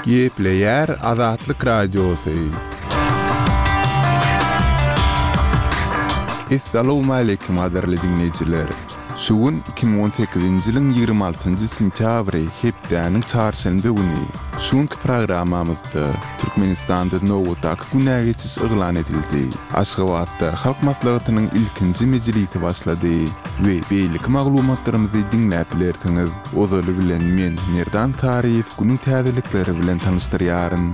Gepleyer Azatlyk Radiosu. Assalamu alaykum aderli dinleyijiler. Şuun 2018-nji ýylyň 26-njy sentýabry hepdeniň çarşamby güni. Şuňky programamyzda Türkmenistanda nowatda günä geçiş eglan edildi. Aşgabatda halk maslahatynyň ilkinji mejlisi başlady we beýlik maglumatlarymyzy dinläp bilersiňiz. Ozaly bilen men Merdan Tarif günüň täzelikleri bilen tanışdyrýaryn.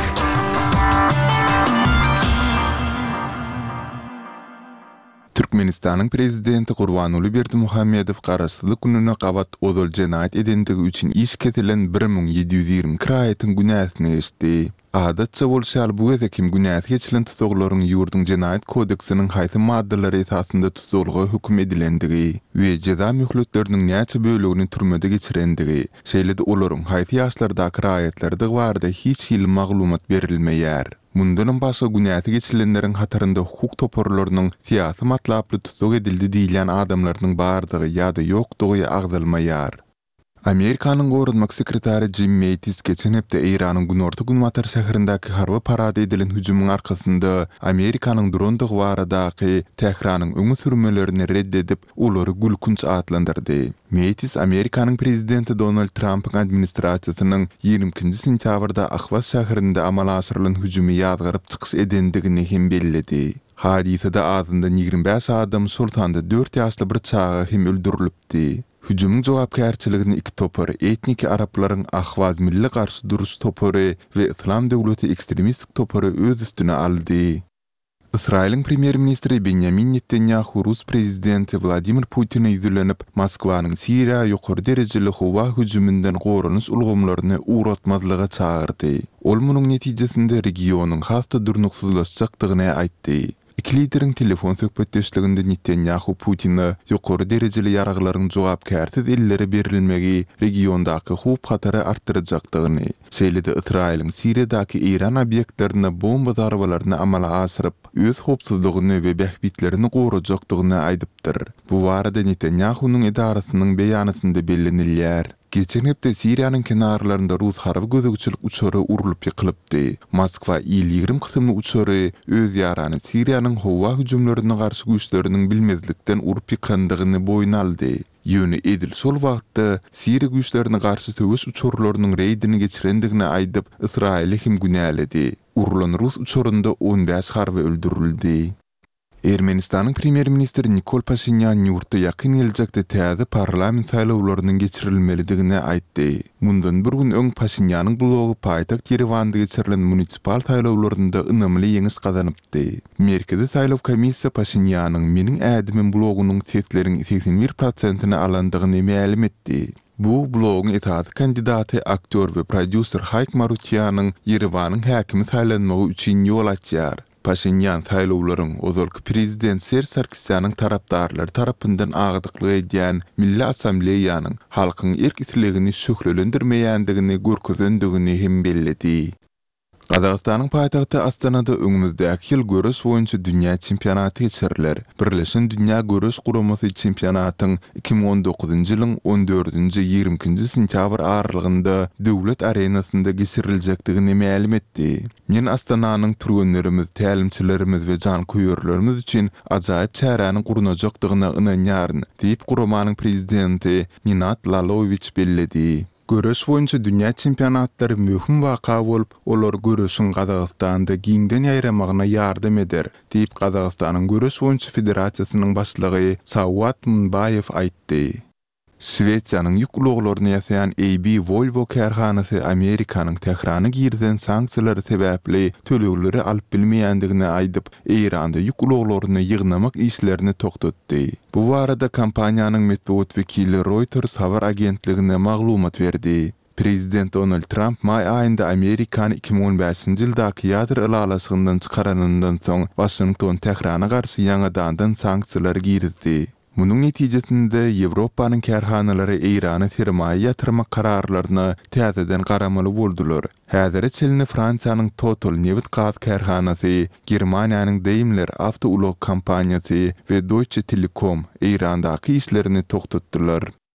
Türkmenistanyň prezidenti Gurbanuly Berdimuhammedow garaşsyzlyk gününe gabat ozal jenaýat edendigi üçin iş ketilen 1720 kiraýatyň günäsini eşdi. Adatça bolşal bu geze kim günäs geçilen tutuglaryň ýurduň jenaýat kodeksiniň haýsy maddalary esasynda tutulgy hüküm edilendigi we jeza möhletleriniň näçe bölegini türmede geçirendigi, şeýle-de olaryň haýsy ýaşlardaky kiraýatlardy barada hiç ýyl maglumat berilmeýär. Mundan başga günäsi geçilenleriň hatarynda hukuk toporlarynyň siýasy matlaply tutug edildi diýilen adamlarynyň bardygy ýa-da ýokdugy agzalmaýar. Amerikanyň gorunmak sekretary Jim Mattis geçen hepde Iranyň Günorta Günbatar şäherindäki harby parada edilen hüjümyň arkasynda Amerikanyň drondyg baradaky Tehranyň öňe sürmelerini reddedip olary gülkünç atlandyrdy. Mattis Amerikanyň prezidenti Donald Trump'yň administrasiýasynyň 20-nji sentýabrda Ahvaz şäherinde amala aşyrylan hüjümi ýazgaryp çykyş edendigini hem bellidi. Hadisede azynda 25 adam sultanda 4 ýaşly bir çaga hem öldürilipdi. Hüjümyň jogapkärçiligini iki topar etniki araplaryň Ahvaz milli garşy duruş topary we İslam döwleti ekstremistik topary öz üstüne aldy. Israýlyň premier ministri Benjamin Netanyahu Rus prezidenti Vladimir Putin'e ýüzlenip Moskwanyň Siriýa ýokary derejeli howa hüjümünden gorunuş ulgamlaryny uğratmazlyga çağırdy. Ol munyň netijesinde regionyň hasta durnuksuzlaşjakdygyny aýtdy. İki lideriň telefon söhbetdeşliginde Netanyahu Putin'e ýokary derejeli ýaraglaryň jogapkärsiz ellere berilmegi regiondaky howp hatary artdyrajakdygyny, şeýle-de Israýlyň Siriýadaky Iran obýektlerine bomba zarbalaryny amala aşyryp, öz howpsuzlygyny we bähbitlerini gorajakdygyny aýdypdyr. Bu barada Netanyahu'nun edarasynyň beýanatynda bellenilýär. Geçen hepde Siriýanyň kenarlarynda Rus harby gözegçilik uçary urulyp ýykylypdy. Moskwa il-20 kysymly uçary öz ýarany Siriýanyň howa hüjümlerine garşy güýçleriniň bilmezlikden urup ýykandygyny boýuna aldy. Ýöne edil şol wagtda Siriýa güýçlerine garşy töwes uçurlarynyň reýdini geçirendigini aýdyp Israýly hem günäledi. Urulan Rus uçurynda 15 harby öldürildi. Ermenistanyň premier ministri Nikol Pashinyan ýurtda ýakyn geljekde täze parlament saýlawlarynyň geçirilmelidigini aýtdy. Mundan bir gün öň Pashinyanyň blogy paýtagt Yerewanda geçirilen munisipal saýlawlarynda ynamly ýeňiş gazanypdy. Merkezi saýlaw komissiýa Pashinyanyň meniň ädimim blogynyň sesleriň 81%-ni alandygyny ma'lum etdi. Bu blogyň esasy kandidaty aktör we prodüser Hayk Marutyan'yň Yerewanyň häkimi saýlanmagy üçin ýol açýar. Pashinyan saýlawlaryň ozalky prezident Serge Sarkisyanyň tarapdarlary tarapyndan agdyklyk edýän Milli Assambleýanyň halkyň erkisligini şöhrelendirmeýändigini görkezendigini hem belledi. Gazagystanyň paýtagty Astanada öňümüzdäki ýyl görüş boýunça dünýä çempionaty geçiriler. Birleşen Dünýä Görüş Guramasy çempionatyň 2019-njy ýylyň 14-nji 20-nji sentýabr aralygynda döwlet arenasynda geçiriljekdigini ma'lum etdi. Men Astananyň türgenlerimiz, tälimçilerimiz we jan köýerlerimiz üçin ajaýyp çäräni gurnajakdygyna ynanýaryn, diýip guramanyň prezidenti Ninat Laloviç belledi. Görüş boýunça dünýä çempionatlary möhüm waka bolup, olar görüşiň Gazagystanda giňden ýaýramagyna ýardam eder, diýip Gazagystanyň Görüş boýunça federasiýasynyň başlygy Sawat Munbayew aýtdy. Şweýçýanyň ýük ulaglaryny ýasaýan AB Volvo karhanasy Amerikanyň Tehrany girden sanksiýalary sebäpli tölegleri alyp bilmeýändigini aýdyp, Iranda ýük ulaglaryny ýygnamak işlerini toktatdy. Bu barada kompaniýanyň medeniýet wekili Reuters habar agentligine maglumat berdi. Prezident Donald Trump may aýynda Amerikany 2015-nji ýyldaky ýadyr ýalalaşygyndan çykaranyndan soň Washington Tehrana garşy ýangadan sanksiýalar girdi. Munyň netijesinde Ýewropanyň karhanalary Irany sermaýe ýatyrmak kararlaryna täzeden garamaly boldular. Häzir çelini Fransiýanyň Total Newit gaz karhanasy, Germaniýanyň Daimler Autoulog kompaniýasy we Deutsche Telekom Irandaky işlerini toktatdylar.